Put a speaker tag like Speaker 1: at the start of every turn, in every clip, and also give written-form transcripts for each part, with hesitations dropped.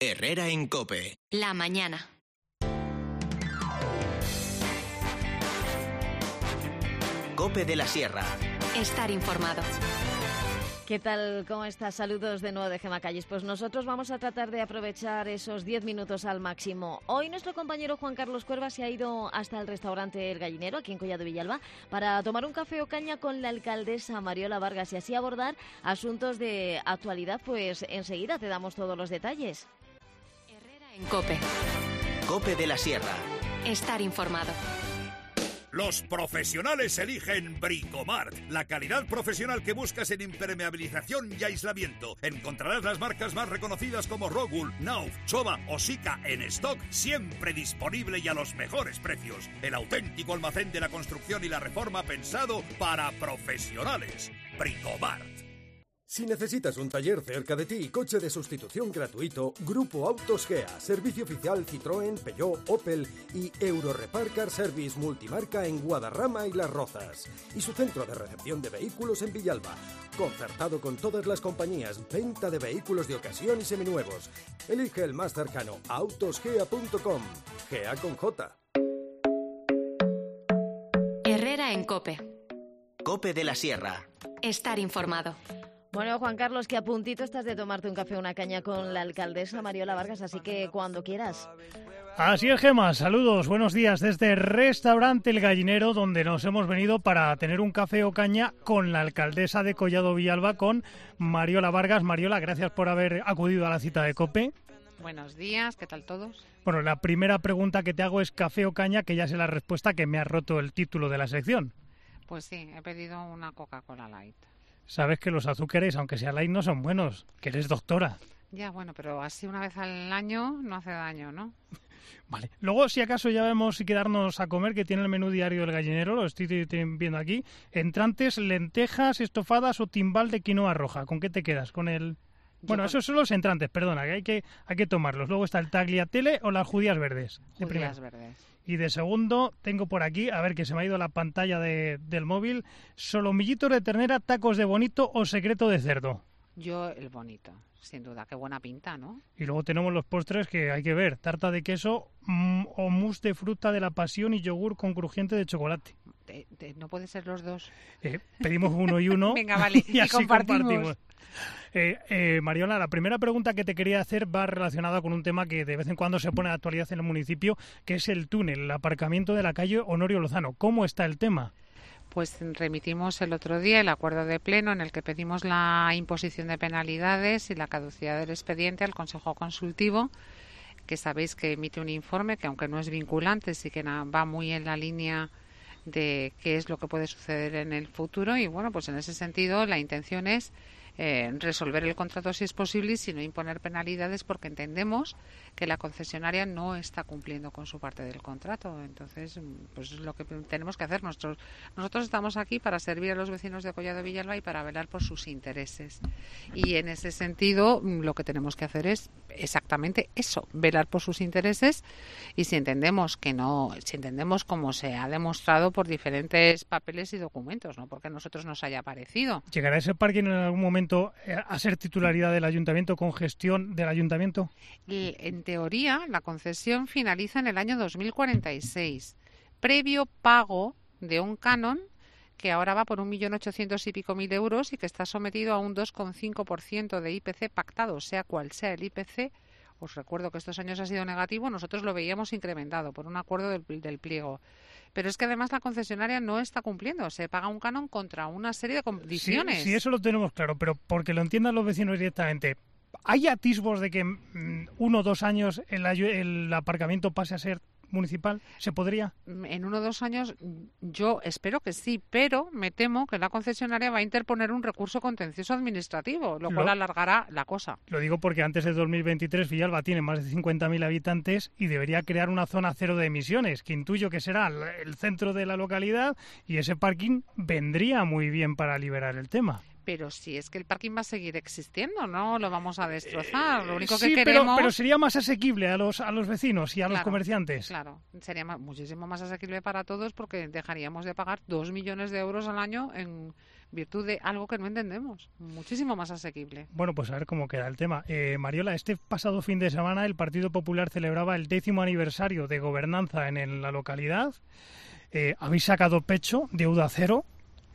Speaker 1: Herrera en COPE.
Speaker 2: La mañana.
Speaker 1: COPE de la Sierra.
Speaker 2: Estar informado.
Speaker 3: ¿Qué tal? ¿Cómo estás? Saludos de nuevo de Gemma Calles. Pues nosotros vamos a tratar de aprovechar esos 10 minutos al máximo. Hoy nuestro compañero Juan Carlos Cuerva se ha ido hasta el restaurante El Gallinero, aquí en Collado Villalba, para tomar un café o caña con la alcaldesa Mariola Vargas y así abordar asuntos de actualidad. Pues enseguida te damos todos los detalles.
Speaker 2: Herrera en COPE.
Speaker 1: COPE de la Sierra.
Speaker 2: Estar informado.
Speaker 4: Los profesionales eligen Bricomart, la calidad profesional que buscas en impermeabilización y aislamiento. Encontrarás las marcas más reconocidas como Rockwool, Knauf, Chova o Sika en stock, siempre disponible y a los mejores precios. El auténtico almacén de la construcción y la reforma pensado para profesionales. Bricomart.
Speaker 5: Si necesitas un taller cerca de ti, coche de sustitución gratuito, Grupo Autos Gea, servicio oficial Citroën, Peugeot, Opel y Eurorepar Car Service multimarca en Guadarrama y Las Rozas. Y su centro de recepción de vehículos en Villalba. Concertado con todas las compañías, venta de vehículos de ocasión y seminuevos. Elige el más cercano, autosgea.com. Gea con J.
Speaker 2: Herrera en COPE.
Speaker 1: COPE de la Sierra.
Speaker 2: Estar informado.
Speaker 3: Bueno, Juan Carlos, que a puntito estás de tomarte un café o una caña con la alcaldesa Mariola Vargas, así que cuando quieras.
Speaker 6: Así es, Gemma. Saludos, buenos días desde Restaurante El Gallinero, donde nos hemos venido para tener un café o caña con la alcaldesa de Collado Villalba, con Mariola Vargas. Mariola, gracias por haber acudido a la cita de COPE.
Speaker 7: Buenos días, ¿qué tal todos?
Speaker 6: Bueno, la primera pregunta que te hago es café o caña, que ya sé la respuesta, que me ha roto el título de la sección.
Speaker 7: Pues sí, he pedido una Coca-Cola Light.
Speaker 6: Sabes que los azúcares, aunque sea light, no son buenos, que eres doctora.
Speaker 7: Ya, bueno, pero así una vez al año no hace daño, ¿no?
Speaker 6: Vale. Luego, si acaso ya vemos si quedarnos a comer, que tiene el menú diario del Gallinero, lo estoy viendo aquí. Entrantes, lentejas, estofadas o timbal de quinoa roja. ¿Con qué te quedas? Con el... Bueno, esos son los entrantes, perdona, que hay que tomarlos. Luego está el tagliatelle o las judías verdes.
Speaker 7: Judías verdes.
Speaker 6: Y de segundo, tengo por aquí, a ver que se me ha ido la pantalla del móvil, solomillitos de ternera, tacos de bonito o secreto de cerdo.
Speaker 7: Yo el bonito, sin duda, qué buena pinta, ¿no?
Speaker 6: Y luego tenemos los postres que hay que ver, tarta de queso o mousse de fruta de la pasión y yogur con crujiente de chocolate.
Speaker 7: ¿No puede ser los dos?
Speaker 6: Pedimos uno y uno.
Speaker 7: Venga, vale,
Speaker 6: y así
Speaker 7: compartimos.
Speaker 6: Mariola, la primera pregunta que te quería hacer va relacionada con un tema que de vez en cuando se pone de actualidad en el municipio, que es el túnel, el aparcamiento de la calle Honorio Lozano. ¿Cómo está el tema?
Speaker 7: Pues remitimos el otro día el acuerdo de pleno en el que pedimos la imposición de penalidades y la caducidad del expediente al Consejo Consultivo, que sabéis que emite un informe que, aunque no es vinculante, sí que va muy en la línea de qué es lo que puede suceder en el futuro. Y bueno, pues en ese sentido la intención es resolver el contrato si es posible y si no imponer penalidades, porque entendemos que la concesionaria no está cumpliendo con su parte del contrato. Entonces, pues es lo que tenemos que hacer. Nosotros estamos aquí para servir a los vecinos de Collado Villalba y para velar por sus intereses. Y en ese sentido, lo que tenemos que hacer es exactamente eso, velar por sus intereses. Y si entendemos que no, si entendemos como se ha demostrado por diferentes papeles y documentos, no porque a nosotros nos haya parecido.
Speaker 6: ¿Llegará ese parking en algún momento a ser titularidad del ayuntamiento, con gestión del ayuntamiento?
Speaker 7: En teoría, la concesión finaliza en el año 2046, previo pago de un canon que ahora va por 1.800.000 y pico euros y que está sometido a un 2,5% de IPC pactado, sea cual sea el IPC. Os recuerdo que estos años ha sido negativo, nosotros lo veíamos incrementado por un acuerdo del pliego. Pero es que además la concesionaria no está cumpliendo, se paga un canon contra una serie de condiciones.
Speaker 6: Sí, eso lo tenemos claro, pero porque lo entiendan los vecinos directamente. ¿Hay atisbos de que en 1 o 2 años el aparcamiento pase a ser municipal? ¿Se podría?
Speaker 7: En 1 o 2 años yo espero que sí, pero me temo que la concesionaria va a interponer un recurso contencioso administrativo, lo cual alargará la cosa.
Speaker 6: Lo digo porque antes de 2023 Villalba tiene más de 50.000 habitantes y debería crear una zona cero de emisiones, que intuyo que será el centro de la localidad, y ese parking vendría muy bien para liberar el tema.
Speaker 7: Pero si es que el parking va a seguir existiendo, no lo vamos a destrozar. Lo único que
Speaker 6: sí,
Speaker 7: queremos...
Speaker 6: pero sería más asequible a los vecinos y a los
Speaker 7: Claro,
Speaker 6: comerciantes.
Speaker 7: Claro, sería muchísimo más asequible para todos porque dejaríamos de pagar 2 millones de euros al año en virtud de algo que no entendemos. Muchísimo más asequible.
Speaker 6: Bueno, pues a ver cómo queda el tema. Mariola, este pasado fin de semana el Partido Popular celebraba el 10º aniversario de gobernanza en la localidad. Habéis sacado pecho, deuda cero,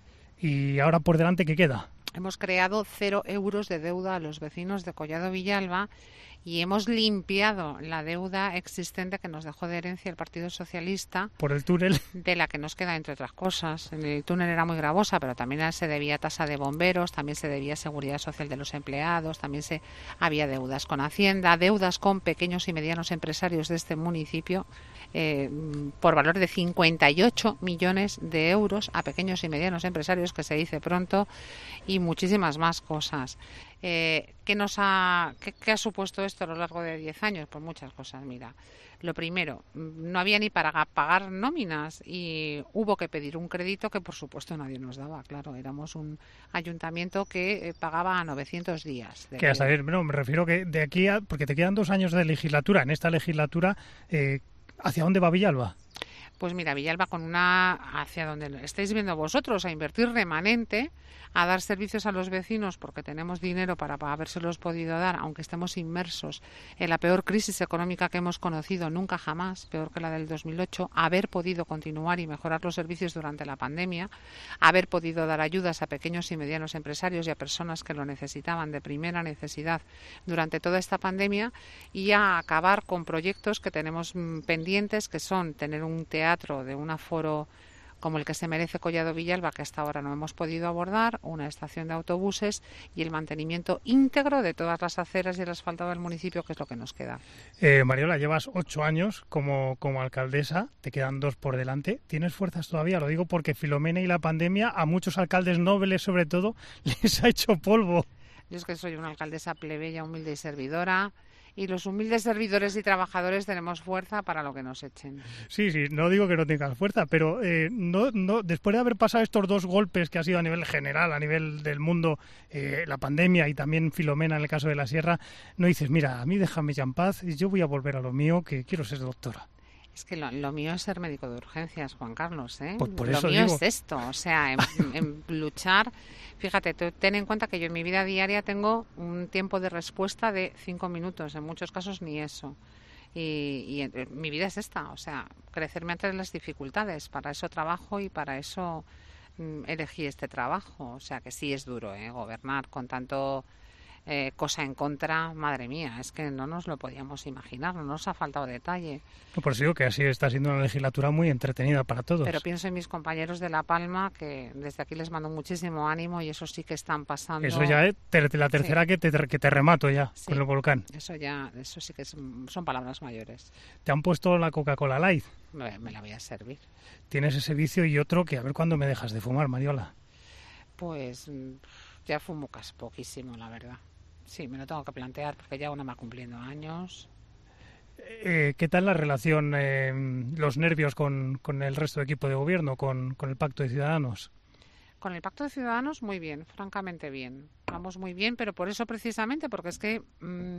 Speaker 6: y ahora por delante, ¿qué queda?
Speaker 7: Hemos creado 0 euros de deuda a los vecinos de Collado Villalba y hemos limpiado la deuda existente que nos dejó de herencia el Partido Socialista.
Speaker 6: Por el túnel.
Speaker 7: De la que nos queda, entre otras cosas. El túnel era muy gravosa, pero también se debía tasa de bomberos, también se debía seguridad social de los empleados, también había deudas con Hacienda, deudas con pequeños y medianos empresarios de este municipio, por valor de 58 millones de euros a pequeños y medianos empresarios, que se dice pronto, y muchísimas más cosas. ¿Qué ha supuesto esto a lo largo de 10 años? Pues muchas cosas, mira. Lo primero, no había ni para pagar nóminas y hubo que pedir un crédito que por supuesto nadie nos daba. Claro, éramos un ayuntamiento que pagaba a 900 días.
Speaker 6: Que a saber, no, me refiero que de aquí a... Porque te quedan 2 años de legislatura. En esta legislatura, ¿hacia dónde va Villalba?
Speaker 7: Pues mira, Villalba hacia donde estáis viendo vosotros, a invertir remanente, a dar servicios a los vecinos porque tenemos dinero para habérselos podido dar, aunque estemos inmersos en la peor crisis económica que hemos conocido nunca jamás, peor que la del 2008, haber podido continuar y mejorar los servicios durante la pandemia, haber podido dar ayudas a pequeños y medianos empresarios y a personas que lo necesitaban de primera necesidad durante toda esta pandemia, y a acabar con proyectos que tenemos pendientes, que son tener un teatro de un aforo como el que se merece Collado Villalba, que hasta ahora no hemos podido abordar, una estación de autobuses y el mantenimiento íntegro de todas las aceras y el asfaltado del municipio, que es lo que nos queda.
Speaker 6: Mariola, llevas 8 años como alcaldesa, te quedan 2 por delante. ¿Tienes fuerzas todavía? Lo digo porque Filomena y la pandemia a muchos alcaldes nobles, sobre todo, les ha hecho polvo.
Speaker 7: Yo es que soy una alcaldesa plebeya, humilde y servidora. Y los humildes servidores y trabajadores tenemos fuerza para lo que nos echen.
Speaker 6: Sí, no digo que no tengas fuerza, pero no después de haber pasado estos 2 golpes que ha sido a nivel general, a nivel del mundo, la pandemia y también Filomena en el caso de la Sierra, no dices, mira, a mí déjame ya en paz y yo voy a volver a lo mío, que quiero ser doctora.
Speaker 7: Es que lo mío es ser médico de urgencias, Juan Carlos, ¿eh?
Speaker 6: Pues por
Speaker 7: lo
Speaker 6: eso
Speaker 7: mío
Speaker 6: digo.
Speaker 7: es esto, o sea, en luchar. Fíjate, ten en cuenta que yo en mi vida diaria tengo un tiempo de respuesta de 5 minutos, en muchos casos ni eso. Y mi vida es esta, o sea, crecerme ante las dificultades. Para eso trabajo y para eso elegí este trabajo. O sea, que sí es duro, gobernar con tanto... cosa en contra, madre mía, es que no nos lo podíamos imaginar, no nos ha faltado detalle.
Speaker 6: Por eso digo que así está siendo una legislatura muy entretenida para todos.
Speaker 7: Pero pienso en mis compañeros de La Palma, que desde aquí les mando muchísimo ánimo y eso sí que están pasando.
Speaker 6: Eso ya es la tercera sí. que te remato ya sí. Con el volcán.
Speaker 7: Eso sí que son palabras mayores.
Speaker 6: ¿Te han puesto la Coca-Cola Light?
Speaker 7: Me la voy a servir.
Speaker 6: Tienes ese vicio y otro que a ver cuándo me dejas de fumar, Mariola.
Speaker 7: Pues ya fumo casi poquísimo, la verdad. Sí, me lo tengo que plantear porque ya uno me va cumpliendo años.
Speaker 6: ¿Qué tal la relación, los nervios con el resto del equipo de gobierno, con el Pacto de Ciudadanos?
Speaker 7: Con el Pacto de Ciudadanos muy bien, francamente bien. Vamos muy bien, pero por eso precisamente, porque es que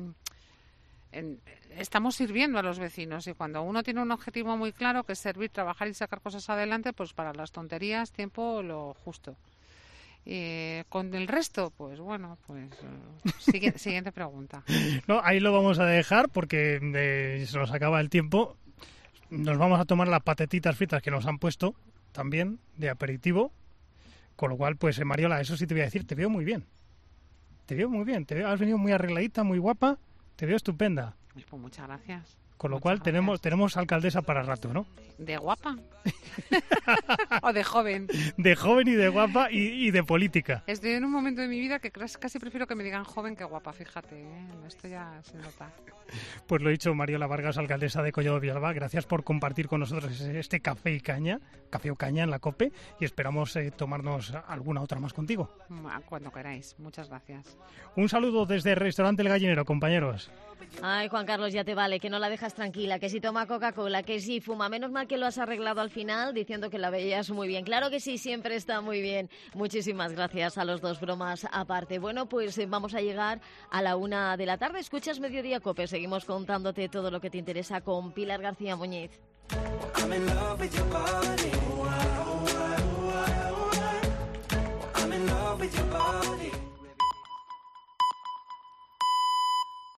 Speaker 7: estamos sirviendo a los vecinos y cuando uno tiene un objetivo muy claro, que es servir, trabajar y sacar cosas adelante, pues para las tonterías, tiempo lo justo. Con el resto, pues bueno, pues siguiente pregunta.
Speaker 6: No, ahí lo vamos a dejar porque se nos acaba el tiempo. Nos vamos a tomar las patatitas fritas que nos han puesto también de aperitivo. Con lo cual, pues Mariola, eso sí te voy a decir, te veo muy bien. Te veo muy bien, has venido muy arregladita, muy guapa, te veo estupenda.
Speaker 7: Pues muchas gracias.
Speaker 6: Con lo cual tenemos alcaldesa para rato, ¿no?
Speaker 7: ¿De guapa? ¿O de joven?
Speaker 6: De joven y de guapa y de política.
Speaker 7: Estoy en un momento de mi vida que casi prefiero que me digan joven que guapa, fíjate, esto ya se nota.
Speaker 6: Pues lo he dicho, Mariola Vargas, alcaldesa de Collado Villalba, gracias por compartir con nosotros este café o caña en la COPE y esperamos tomarnos alguna otra más contigo.
Speaker 7: Cuando queráis, muchas gracias.
Speaker 6: Un saludo desde el Restaurante El Gallinero, compañeros.
Speaker 3: Ay, Juan Carlos, ya te vale, que no la dejas tranquila, que si toma Coca-Cola, que si fuma. Menos mal que lo has arreglado al final diciendo que la veías muy bien. Claro que sí, siempre está muy bien. Muchísimas gracias a los dos, bromas aparte. Bueno, pues vamos a llegar a la 1 de la tarde. Escuchas Mediodía Cope. Seguimos contándote todo lo que te interesa con Pilar García Muñiz.
Speaker 8: I'm in love with your body. I'm in love with your body.